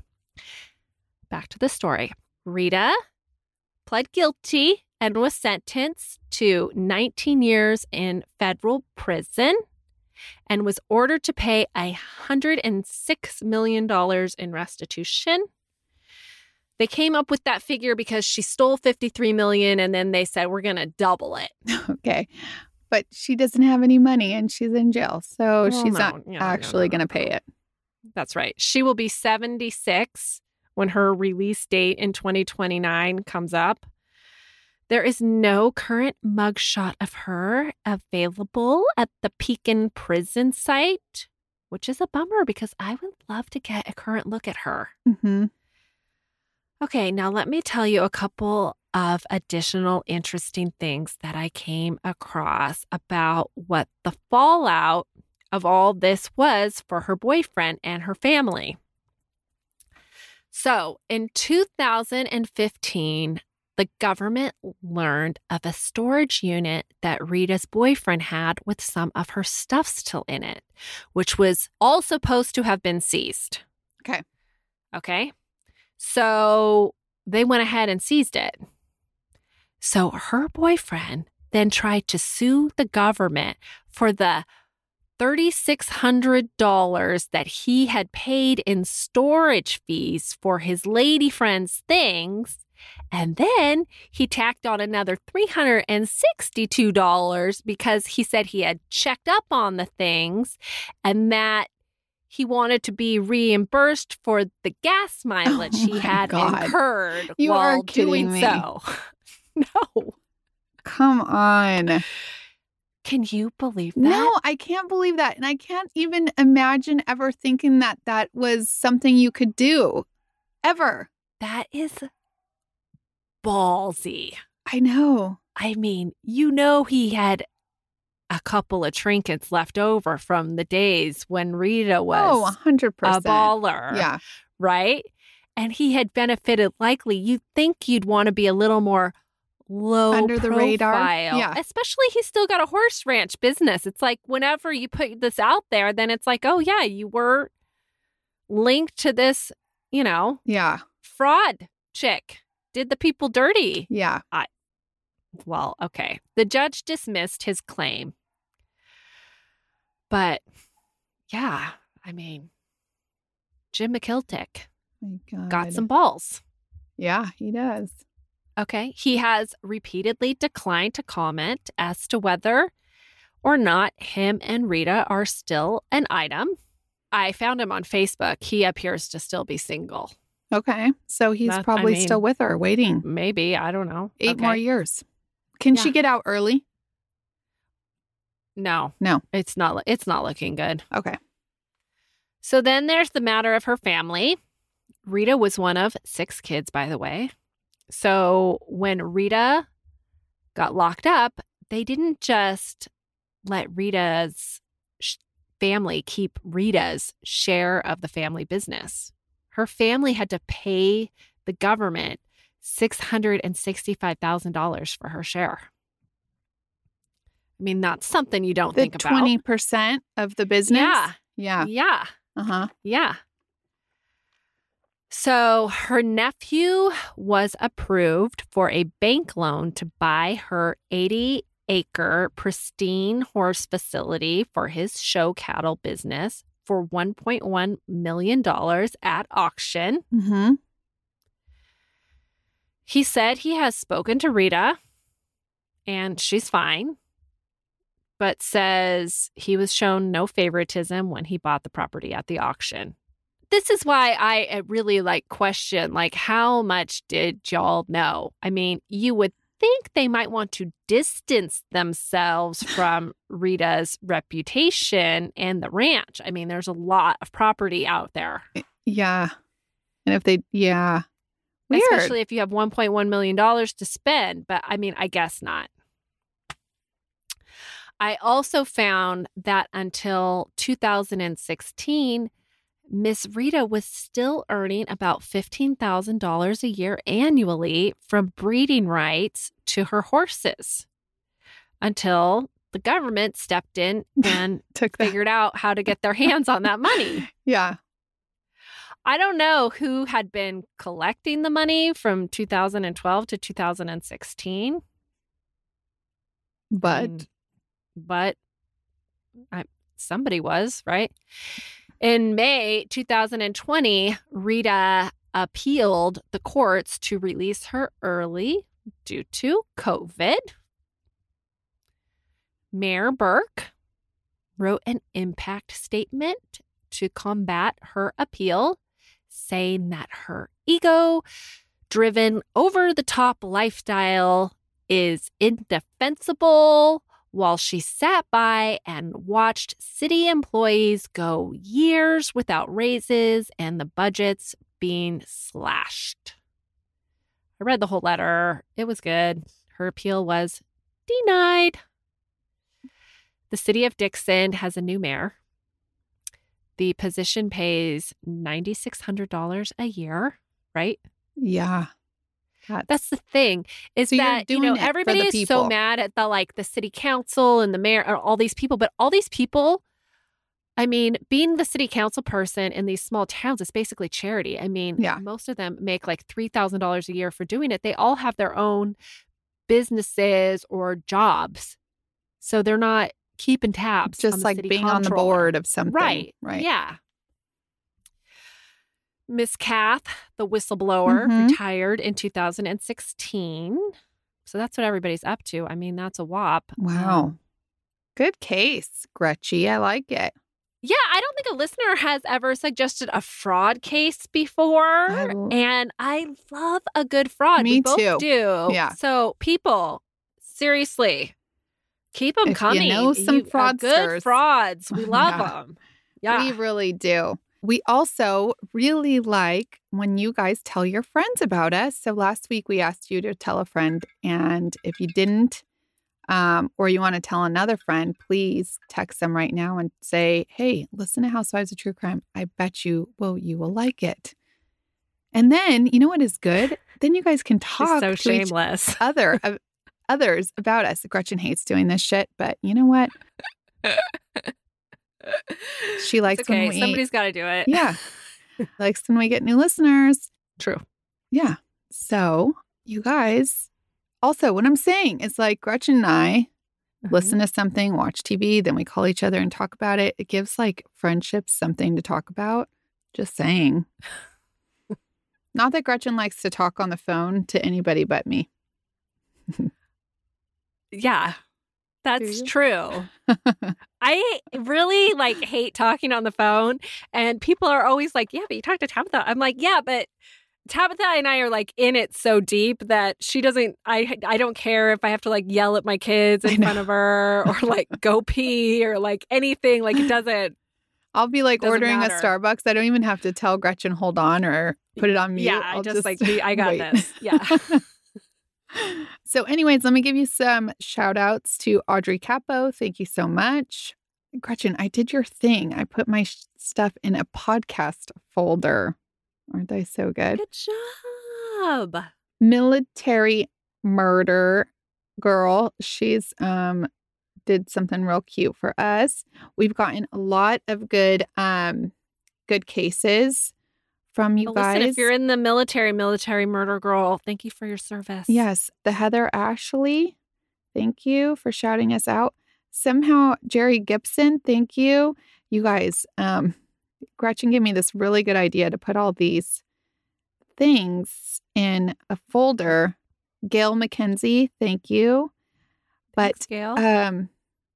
back to the story. Rita pled guilty and was sentenced to nineteen years in federal prison, and was ordered to pay one hundred six million dollars in restitution. They came up with that figure because she stole fifty-three million dollars, and then they said, we're going to double it. Okay. But she doesn't have any money and she's in jail. So Well, she's no, not no, no, actually no, no, going to pay no. it. That's right. She will be seventy-six when her release date in twenty twenty-nine comes up. There is no current mugshot of her available at the Pekin prison site, which is a bummer because I would love to get a current look at her. Mm-hmm. Okay, now let me tell you a couple of additional interesting things that I came across about what the fallout of all this was for her boyfriend and her family. So in two thousand fifteen, the government learned of a storage unit that Rita's boyfriend had with some of her stuff still in it, which was all supposed to have been seized. Okay. Okay. So they went ahead and seized it. So her boyfriend then tried to sue the government for the three thousand six hundred dollars that he had paid in storage fees for his lady friend's things. And then he tacked on another three hundred sixty-two dollars because he said he had checked up on the things and that he wanted to be reimbursed for the gas mileage Oh he my had God. incurred You while are kidding doing me. so. No. Come on. Can you believe that? No, I can't believe that. And I can't even imagine ever thinking that that was something you could do. Ever. That is ballsy. I know. I mean, you know, he had a couple of trinkets left over from the days when Rita was Oh, one hundred a percent. baller. Yeah. Right? And he had benefited likely. You'd think you'd want to be a little more low Under the radar. profile. Yeah. Especially he's still got a horse ranch business. It's like whenever you put this out there, then it's like, oh, yeah, you were linked to this, you know, Yeah. fraud chick. Did the people dirty. Yeah. Well, okay. The judge dismissed his claim. But yeah, I mean, Jim McKiltick My God. got some balls. Yeah, he does. Okay. He has repeatedly declined to comment as to whether or not him and Rita are still an item. I found him on Facebook. He appears to still be single. Okay. So he's That- I probably mean- still with her, waiting Maybe. I don't know. eight Okay. more years. Can she Yeah. get out early? No. No. It's not it's not looking good. Okay. So then there's the matter of her family. Rita was one of six kids, by the way. So when Rita got locked up, they didn't just let Rita's sh- family keep Rita's share of the family business. Her family had to pay the government six hundred sixty-five thousand dollars for her share. I mean, that's something you don't The think about. twenty percent of the business? Yeah. Yeah. Yeah. Uh-huh. Yeah. So her nephew was approved for a bank loan to buy her eighty acre pristine horse facility for his show cattle business for one point one million dollars at auction. Mm-hmm. He said he has spoken to Rita and she's fine, but says he was shown no favoritism when he bought the property at the auction. This is why I really like question, like, how much did y'all know? I mean, you would think they might want to distance themselves from Rita's reputation and the ranch. I mean, there's a lot of property out there. Yeah. And if they, yeah. Weird. Especially if you have one point one million dollars to spend. But I mean, I guess not. I also found that until two thousand sixteen, Miss Rita was still earning about fifteen thousand dollars a year annually from breeding rights to her horses until the government stepped in and Took that. figured out how to get their hands on that money. Yeah. I don't know who had been collecting the money from two thousand twelve to two thousand sixteen. But Mm, but I, somebody was, right? In May two thousand twenty, Rita appealed the courts to release her early due to COVID. Mayor Burke wrote an impact statement to combat her appeal, saying that her ego-driven, over-the-top lifestyle is indefensible, while she sat by and watched city employees go years without raises and the budgets being slashed. I read the whole letter. It was good. Her appeal was denied. The city of Dixon has a new mayor. The position pays nine thousand six hundred dollars a year, right? yeah. That's the thing is So you're that, you doing know, it for everybody the is so people. mad at the, like, the city council and the mayor and all these people, but all these people, I mean, being the city council person in these small towns is basically charity. I mean, Yeah. most of them make like three thousand dollars a year for doing it. They all have their own businesses or jobs. So they're not keeping tabs. on Just the like city being on the comptroller. board of something. Right. Right. Yeah. Miss Kath, the whistleblower, Mhm. retired in two thousand sixteen. So that's what everybody's up to. I mean, that's a whop. Wow. Um, Good case, Gretchy. I like it. yeah, I don't think a listener has ever suggested a fraud case before. I l- and I love a good fraud. Me we both too. do. Yeah. So people, seriously, keep them If you coming. know some uh, good fraudsters. frauds. We love Yeah. them. Yeah. We really do. We also really like when you guys tell your friends about us. So last week we asked you to tell a friend, and if you didn't, um, or you want to tell another friend, please text them right now and say, hey, listen to Housewives of True Crime. I bet you, well, you will like it. And then, you know what is good? Then you guys can talk so to shameless. each other, uh, others about us. Gretchen hates doing this shit, but you know what? She likes It's okay. when we Somebody's got to do it. Yeah. Likes when we get new listeners. True. Yeah. So you guys, also what I'm saying is like Gretchen and I Uh-huh. listen to something, watch T V, then we call each other and talk about it. It gives like friendships something to talk about. Just saying. Not that Gretchen likes to talk on the phone to anybody but me. Yeah, that's you? true. I really like hate talking on the phone, and people are always like, yeah, but you talk to Tabitha. I'm like, yeah, but Tabitha and I are like in it so deep that she doesn't, I I don't care if I have to like yell at my kids in front of her or like go pee or like anything. Like it doesn't. I'll be like Doesn't ordering matter. a Starbucks. I don't even have to tell Gretchen, hold on, or put it on mute. Yeah, I I'll just, like, I got wait. this. Yeah. So anyways, let me give you some shout outs to Audrey Capo. Thank you so much. Gretchen, I did your thing. I put my sh- stuff in a podcast folder. Aren't I so good? Good job. Military Murder Girl. She's um did something real cute for us. We've gotten a lot of good um good cases from you Well, guys. listen, if you're in the military, military murder girl, thank you for your service. Yes, the Heather Ashley. Thank you for shouting us out. Somehow Jerry Gibson, thank you. You guys, um, Gretchen gave me this really good idea to put all these things in a folder. Gail McKenzie, thank you. But Thanks, Gail. um,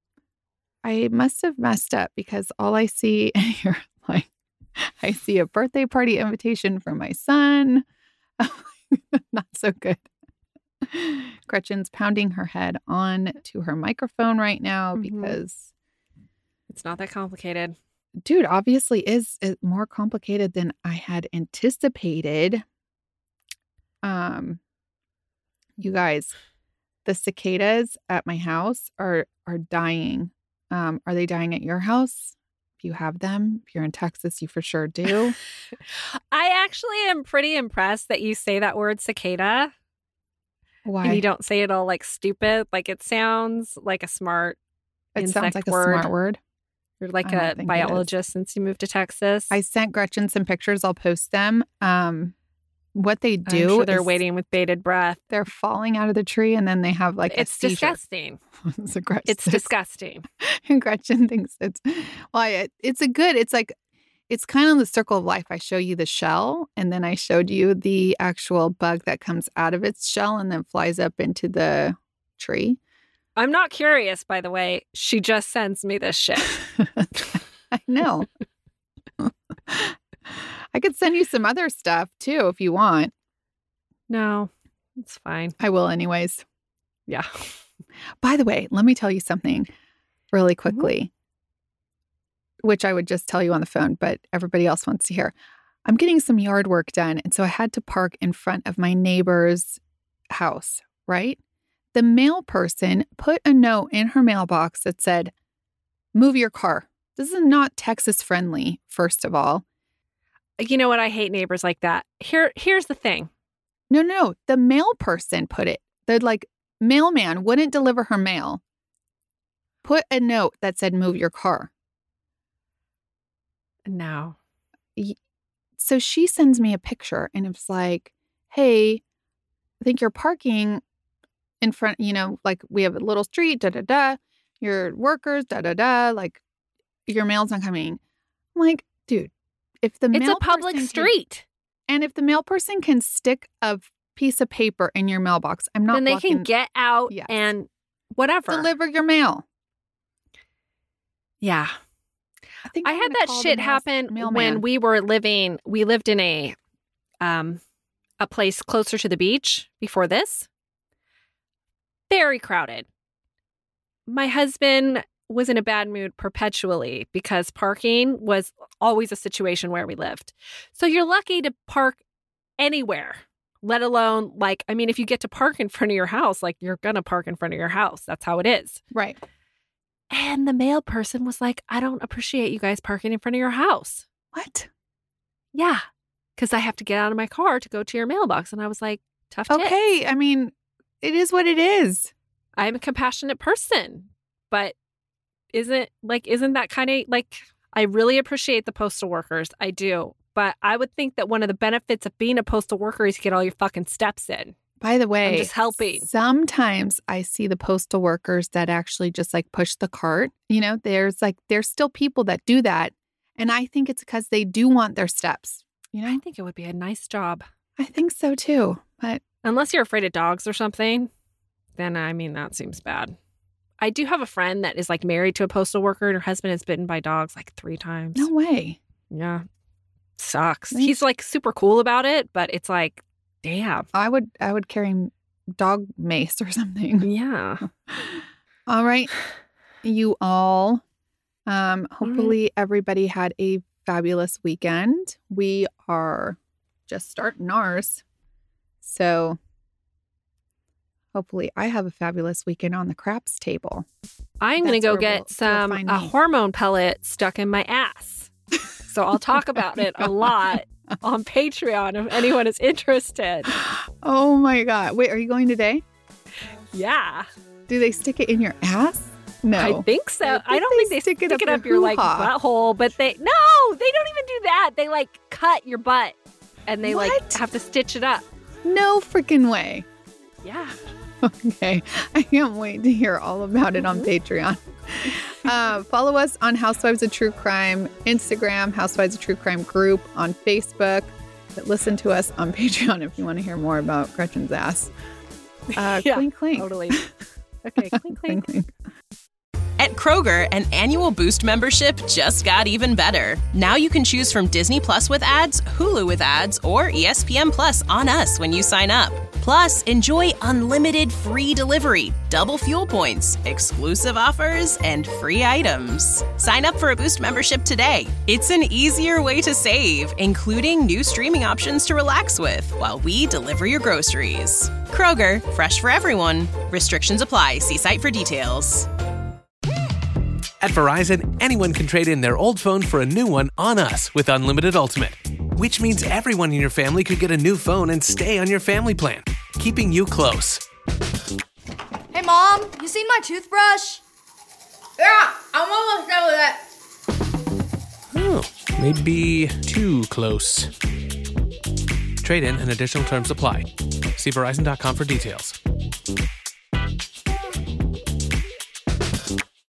I must have messed up because all I see here, like, I see a birthday party invitation for my son. Not so good. Gretchen's pounding her head on to her microphone right now Mhm. because, It's not that complicated. dude, obviously is, is more complicated than I had anticipated. Um, you guys, the cicadas at my house are are dying. Um, are they dying at your house? If you have them, if you're in Texas, you for sure do. I actually am pretty impressed that you say that word cicada Why? and you don't say it all like stupid. Like it sounds like a smart It sounds insect like a word. smart word. You're like I don't a think it is. biologist since you moved to Texas. I sent Gretchen some pictures. I'll post them. Um, what they I'm do sure they're is waiting with bated breath. they're falling out of the tree and then they have like It's a seizure. disgusting. it's, a Gretchen, It's disgusting. And Gretchen thinks it's well, it, it's a good. It's like it's kind of the circle of life. I show you the shell, and then I showed you the actual bug that comes out of its shell and then flies up into the tree. I'm not curious, by the way. She just sends me this shit. I know. I could send you some other stuff too if you want. No, it's fine. I will anyways. Yeah. By the way, let me tell you something really quickly, which I would just tell you on the phone, but everybody else wants to hear. I'm getting some yard work done. And so I had to park in front of my neighbor's house, right? The mail person put a note in her mailbox that said, move your car. This is not Texas friendly, first of all. You know what? I hate neighbors like that. Here, here's the thing. No, no, no. The mail person put it. The like mailman wouldn't deliver her mail. Put a note that said, move your car. No. So she sends me a picture and it's like, hey, I think you're parking in front, you know, like we have a little street, da da da, your workers, da da da, like your mail's not coming. I'm like, dude, if the It's mail a public person street. Can, and if the mail person can stick a piece of paper in your mailbox, I'm not Then they blocking, can get out Yes. and whatever. deliver your mail. Yeah. I think I I'm had gonna that call the shit mail- happen mailman. when we were living, we lived in a um a place closer to the beach before this. Very crowded. My husband was in a bad mood perpetually because parking was always a situation where we lived. So you're lucky to park anywhere, let alone like, I mean, if you get to park in front of your house, like you're going to park in front of your house. That's how it is. Right. And the mail person was like, I don't appreciate you guys parking in front of your house. What? Yeah. Because I have to get out of my car to go to your mailbox. And I was like, tough tits. Okay. I mean, it is what it is. I'm a compassionate person, but isn't like, isn't that kind of like, I really appreciate the postal workers. I do. But I would think that one of the benefits of being a postal worker is you get all your fucking steps in. By the way, I'm just helping. Sometimes I see the postal workers that actually just like push the cart. You know, there's like, there's still people that do that. And I think it's because they do want their steps. You know, I think it would be a nice job. I think so too. But unless you're afraid of dogs or something, then I mean, that seems bad. I do have a friend that is like married to a postal worker and her husband is bitten by dogs like three times. no way. Yeah. Sucks. Thanks. He's like super cool about it, but it's like, damn. I would, I would carry dog mace or something. Yeah. All right. You all, um, hopefully everybody had a fabulous weekend. We are just starting ours. So hopefully I have a fabulous weekend on the craps table. I'm going to That's go where get we'll- you'll some find a me. hormone pellet stuck in my ass. So I'll talk about it a lot on Patreon if anyone is interested. Oh my God. Wait, are you going today? Yeah. Do they stick it in your ass? No. I think so. I I, think don't they think they stick stick, it it up up, your your like hoo-ha. butthole, but they no, they don't even do that. They like cut your butt and they What? like have to stitch it up. No freaking way. Yeah. Okay. I can't wait to hear all about it on Patreon. Uh, follow us on Housewives of True Crime Instagram, Housewives of True Crime group on Facebook. Listen to us on Patreon if you want to hear more about Gretchen's ass. Uh, Yeah, clink, clink. Totally. Okay, clink, clink. Clink, clink. At Kroger, an annual Boost membership just got even better. Now you can choose from Disney Plus with ads, Hulu with ads, or E S P N Plus on us when you sign up. Plus, enjoy unlimited free delivery, double fuel points, exclusive offers, and free items. Sign up for a Boost membership today. It's an easier way to save, including new streaming options to relax with while we deliver your groceries. Kroger, fresh for everyone. Restrictions apply. See site for details. At Verizon, anyone can trade in their old phone for a new one on us with Unlimited Ultimate, which means everyone in your family could get a new phone and stay on your family plan, keeping you close. Hey, Mom, you seen my toothbrush? Yeah, I'm almost done with it. Oh, maybe too close. Trade in and additional terms apply. See Verizon dot com for details.